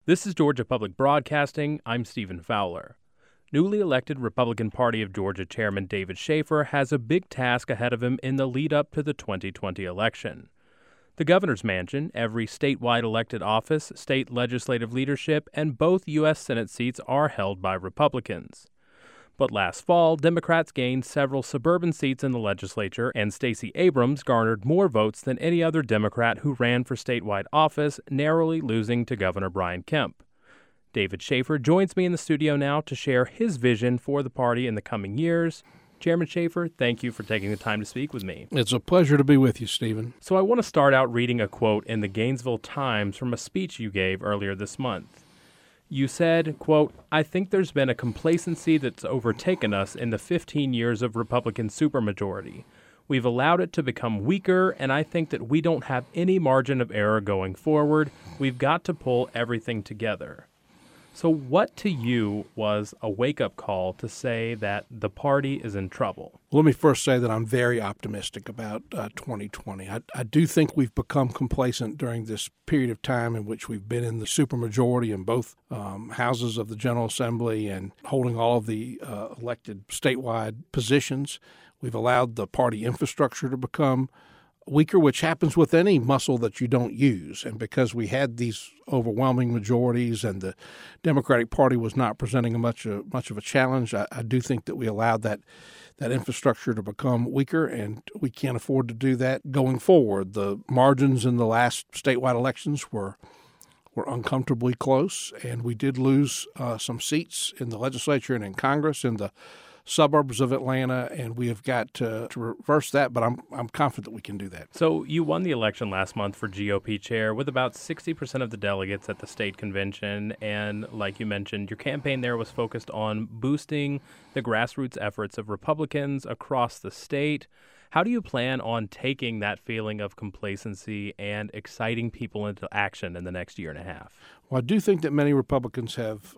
This is Georgia Public Broadcasting. I'm Stephen Fowler. Newly elected Republican Party of Georgia Chairman David Shafer has a big task ahead of him in the lead-up to the 2020 election. The governor's mansion, every statewide elected office, state legislative leadership, and both U.S. Senate seats are held by Republicans. But last fall, Democrats gained several suburban seats in the legislature, and Stacey Abrams garnered more votes than any other Democrat who ran for statewide office, narrowly losing to Governor Brian Kemp. David Shafer joins me in the studio now to share his vision for the party in the coming years. Chairman Shafer, thank you for taking the time to speak with me. It's a pleasure to be with you, Stephen. So I want to start out reading a quote in the Gainesville Times from a speech you gave earlier this month. You said, quote, "I think there's been a complacency that's overtaken us in the 15 years of Republican supermajority. We've allowed it to become weaker, and I think that we don't have any margin of error going forward. We've got to pull everything together." So what to you was a wake-up call to say that the party is in trouble? Let me first say that I'm very optimistic about 2020. I do think we've become complacent during this period of time in which we've been in the supermajority in both houses of the General Assembly and holding all of the elected statewide positions. We've allowed the party infrastructure to become weaker, which happens with any muscle that you don't use. And because we had these overwhelming majorities and the Democratic Party was not presenting much of a challenge, I do think that we allowed that infrastructure to become weaker, and we can't afford to do that going forward. The margins in the last statewide elections were uncomfortably close, and we did lose some seats in the legislature and in Congress in the suburbs of Atlanta, and we have got to reverse that, but I'm confident that we can do that. So you won the election last month for GOP chair with about 60% of the delegates at the state convention, and like you mentioned, your campaign there was focused on boosting the grassroots efforts of Republicans across the state. How do you plan on taking that feeling of complacency and exciting people into action in the next year and a half? Well, I do think that many Republicans have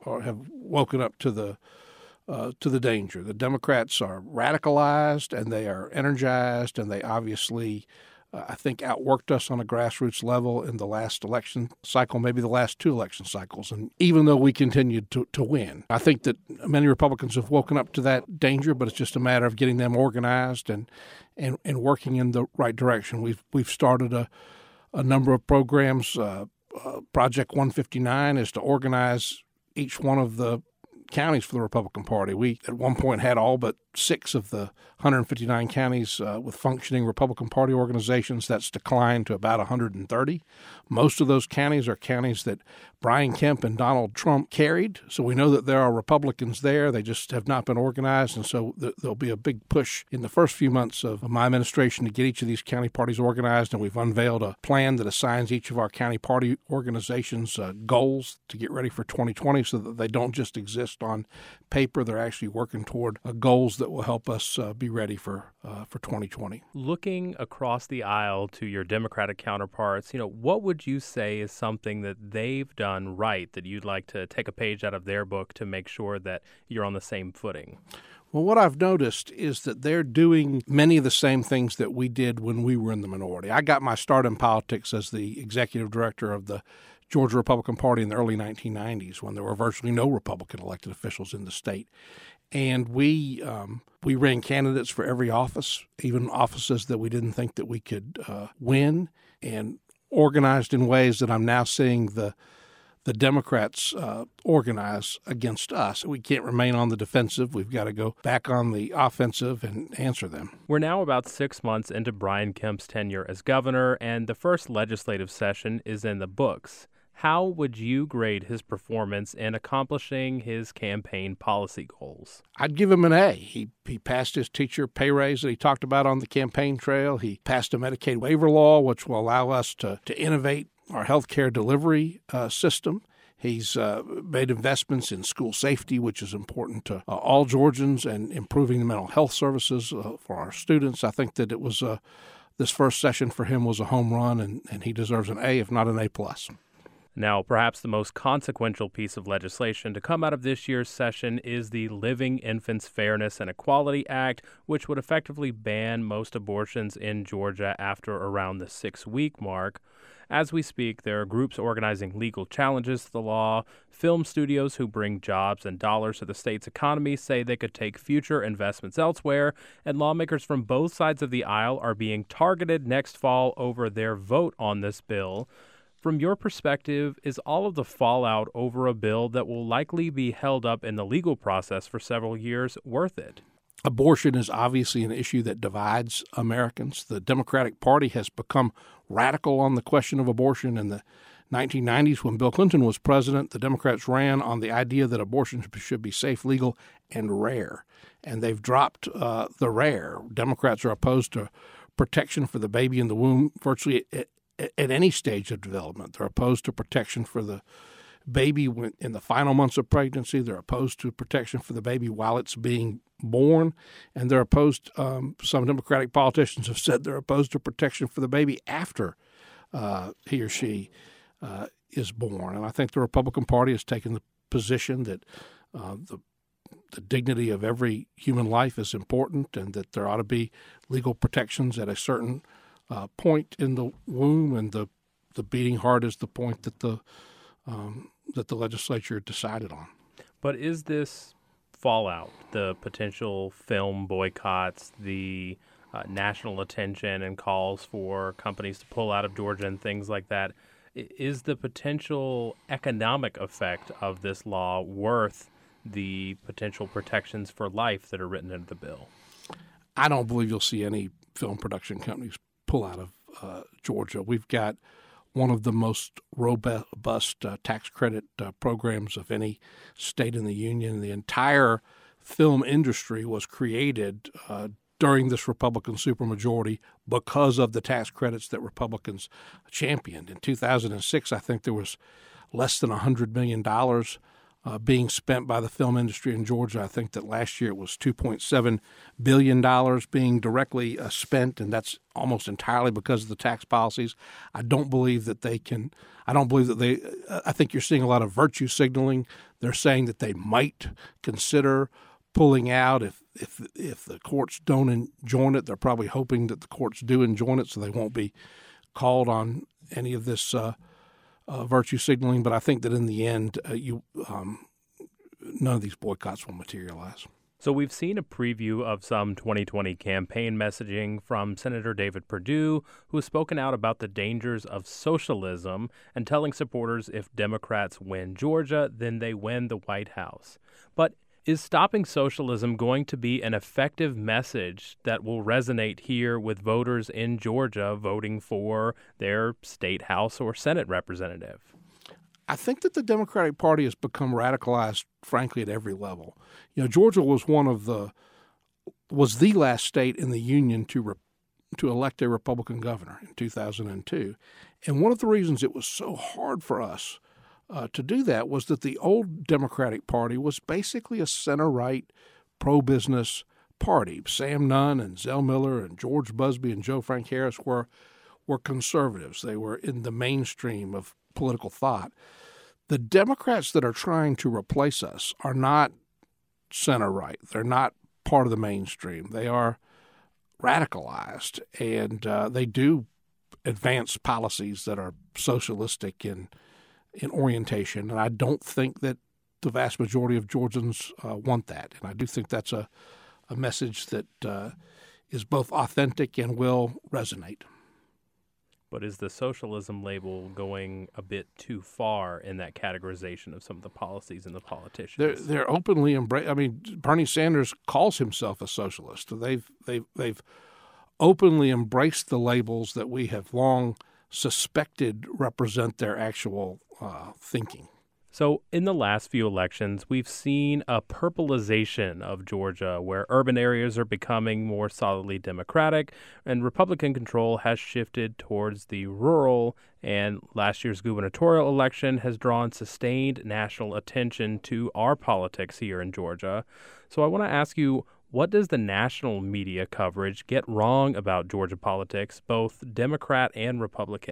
woken up to the danger. The Democrats are radicalized and they are energized, and they obviously, I think, outworked us on a grassroots level in the last election cycle, maybe the last two election cycles. And even though we continued to win, I think that many Republicans have woken up to that danger, but it's just a matter of getting them organized and working in the right direction. We've started a number of programs. Project 159 is to organize each one of the counties for the Republican Party. We, at one point, had all but 6 of the 159 counties with functioning Republican Party organizations. That's declined to about 130. Most of those counties are counties that Brian Kemp and Donald Trump carried. So we know that there are Republicans there. They just have not been organized. And so there'll be a big push in the first few months of my administration to get each of these county parties organized. And we've unveiled a plan that assigns each of our county party organizations goals to get ready for 2020 so that they don't just exist on paper. They're actually working toward goals that will help us be ready for 2020. Looking across the aisle to your Democratic counterparts, what would you say is something that they've done right that you'd like to take a page out of their book to make sure that you're on the same footing? Well, what I've noticed is that they're doing many of the same things that we did when we were in the minority. I got my start in politics as the executive director of the Georgia Republican Party in the early 1990s when there were virtually no Republican elected officials in the state. And we ran candidates for every office, even offices that we didn't think that we could win, and organized in ways that I'm now seeing the Democrats organize against us. We can't remain on the defensive. We've got to go back on the offensive and answer them. We're now about 6 months into Brian Kemp's tenure as governor, and the first legislative session is in the books. How would you grade his performance in accomplishing his campaign policy goals? I'd give him an A. He passed his teacher pay raise that he talked about on the campaign trail. He passed a Medicaid waiver law, which will allow us to innovate our health care delivery system. He's made investments in school safety, which is important to all Georgians, and improving the mental health services for our students. I think that it was this first session for him was a home run, and he deserves an A, if not an A+. Now, perhaps the most consequential piece of legislation to come out of this year's session is the Living Infants Fairness and Equality Act, which would effectively ban most abortions in Georgia after around the 6-week mark. As we speak, there are groups organizing legal challenges to the law. Film studios who bring jobs and dollars to the state's economy say they could take future investments elsewhere, and lawmakers from both sides of the aisle are being targeted next fall over their vote on this bill. From your perspective, is all of the fallout over a bill that will likely be held up in the legal process for several years worth it? Abortion is obviously an issue that divides Americans. The Democratic Party has become radical on the question of abortion. In the 1990s, when Bill Clinton was president, the Democrats ran on the idea that abortion should be safe, legal, and rare. And they've dropped the rare. Democrats are opposed to protection for the baby in the womb virtually at any stage of development. They're opposed to protection for the baby in the final months of pregnancy. They're opposed to protection for the baby while it's being born. And they're opposed, some Democratic politicians have said they're opposed to protection for the baby after he or she is born. And I think the Republican Party has taken the position that the dignity of every human life is important and that there ought to be legal protections at a certain point in the womb, and the beating heart is the point that the legislature decided on. But is this fallout, the potential film boycotts, the national attention and calls for companies to pull out of Georgia and things like that, is the potential economic effect of this law worth the potential protections for life that are written into the bill? I don't believe you'll see any film production companies pull out of Georgia. We've got one of the most robust tax credit programs of any state in the union. The entire film industry was created during this Republican supermajority because of the tax credits that Republicans championed. In 2006, I think there was less than $100 million being spent by the film industry in Georgia. I think that last year it was $2.7 billion being directly spent, and that's almost entirely because of the tax policies. I think you're seeing a lot of virtue signaling. They're saying that they might consider pulling out if the courts don't enjoin it. They're probably hoping that the courts do enjoin it so they won't be called on any of this virtue signaling, but I think that in the end, none of these boycotts will materialize. So we've seen a preview of some 2020 campaign messaging from Senator David Perdue, who has spoken out about the dangers of socialism and telling supporters if Democrats win Georgia, then they win the White House. But is stopping socialism going to be an effective message that will resonate here with voters in Georgia voting for their state House or Senate representative? I think that the Democratic Party has become radicalized, frankly, at every level. Georgia was the last state in the union to elect a Republican governor in 2002. And one of the reasons it was so hard for us to do that was that the old Democratic Party was basically a center-right, pro-business party. Sam Nunn and Zell Miller and George Busbee and Joe Frank Harris were conservatives. They were in the mainstream of political thought. The Democrats that are trying to replace us are not center-right. They're not part of the mainstream. They are radicalized, and they do advance policies that are socialistic in orientation, and I don't think that the vast majority of Georgians want that. And I do think that's a message that is both authentic and will resonate. But is the socialism label going a bit too far in that categorization of some of the policies and the politicians? They're openly Bernie Sanders calls himself a socialist. They've openly embraced the labels that we have long suspected represent their actual thinking. So in the last few elections, we've seen a purpleization of Georgia where urban areas are becoming more solidly Democratic and Republican control has shifted towards the rural, and last year's gubernatorial election has drawn sustained national attention to our politics here in Georgia. So I want to ask you, what does the national media coverage get wrong about Georgia politics, both Democrat and Republican?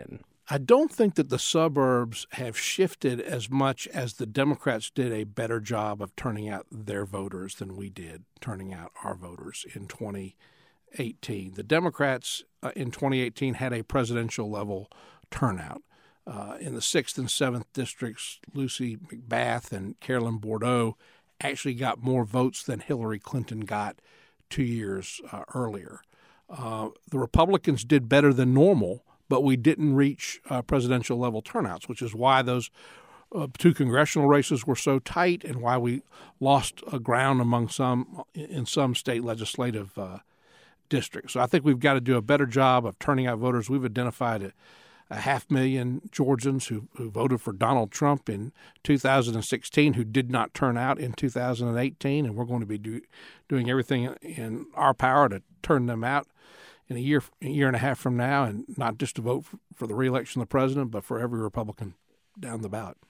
I don't think that the suburbs have shifted as much as the Democrats did a better job of turning out their voters than we did turning out our voters in 2018. The Democrats in 2018 had a presidential level turnout. In the 6th and 7th districts, Lucy McBath and Carolyn Bourdeaux actually got more votes than Hillary Clinton got 2 years earlier. The Republicans did better than normal, but we didn't reach presidential level turnouts, which is why those two congressional races were so tight and why we lost ground in some state legislative districts. So I think we've got to do a better job of turning out voters. We've identified a 500,000 Georgians who voted for Donald Trump in 2016 who did not turn out in 2018, and we're going to be doing everything in our power to turn them out in a year and a half from now, and not just to vote for the reelection of the president, but for every Republican down the ballot.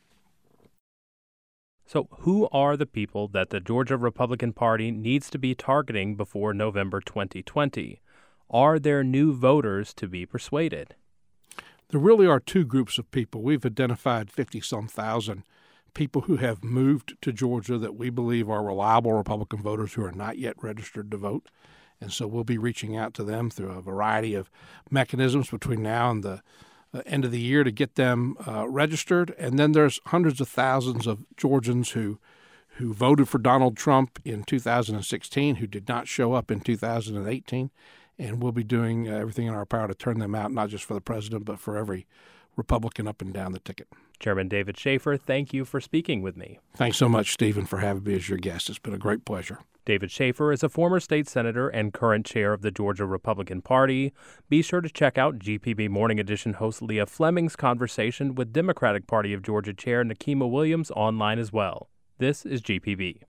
So who are the people that the Georgia Republican Party needs to be targeting before November 2020? Are there new voters to be persuaded? There really are two groups of people. We've identified 50-some thousand people who have moved to Georgia that we believe are reliable Republican voters who are not yet registered to vote. And so we'll be reaching out to them through a variety of mechanisms between now and the end of the year to get them registered. And then there's hundreds of thousands of Georgians who voted for Donald Trump in 2016 who did not show up in 2018. And we'll be doing everything in our power to turn them out, not just for the president, but for every Republican up and down the ticket. Chairman David Shafer, thank you for speaking with me. Thanks so much, Stephen, for having me as your guest. It's been a great pleasure. David Shafer is a former state senator and current chair of the Georgia Republican Party. Be sure to check out GPB Morning Edition host Leah Fleming's conversation with Democratic Party of Georgia Chair Nikema Williams online as well. This is GPB.